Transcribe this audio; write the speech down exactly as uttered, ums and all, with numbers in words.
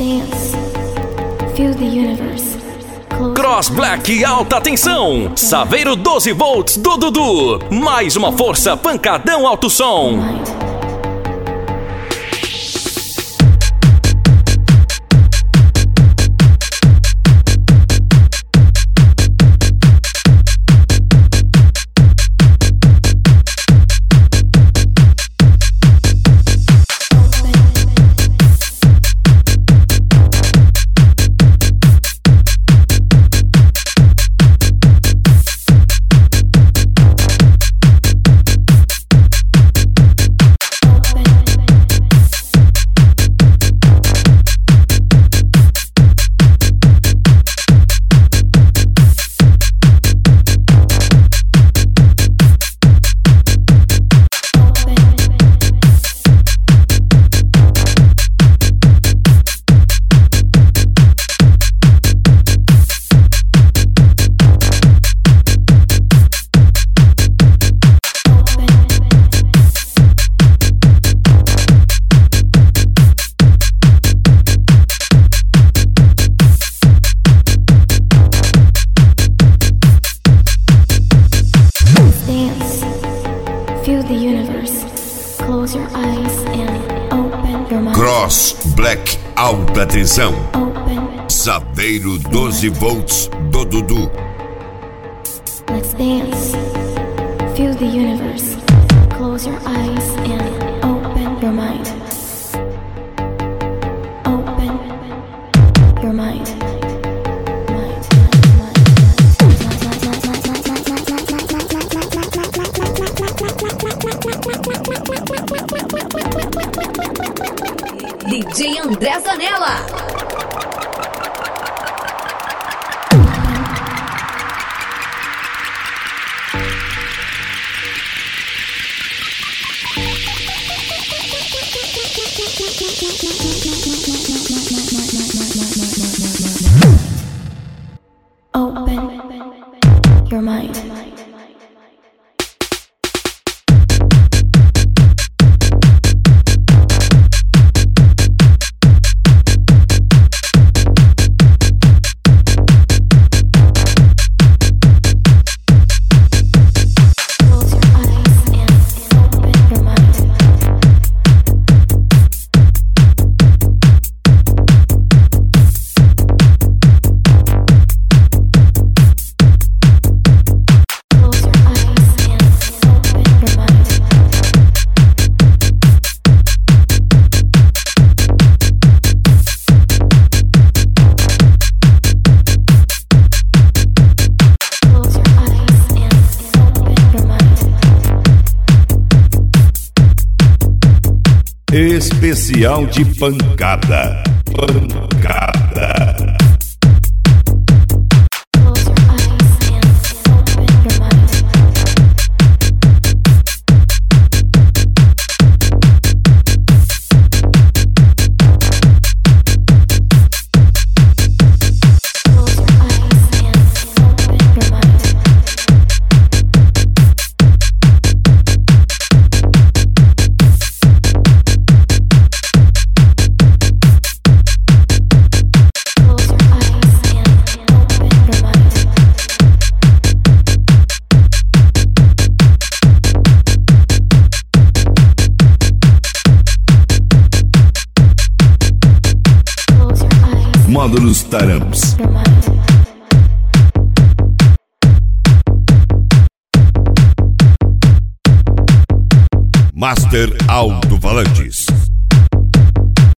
dance. Feel the universe. Cross Black alta tensão. Saveiro doze volts do Dudu. Mais uma força pancadão alto som. Feel the universe. Close your eyes and open your mind. Cross Black alta tensão. Open. Saveiro doze volts do Dudu. Let's dance. Feel the universe. Close your eyes and open your mind. Open your mind. D J André Zanella. Open your mind. Especial de pancada. Pancada. Módulos Taramps. Master Alto-Falantes.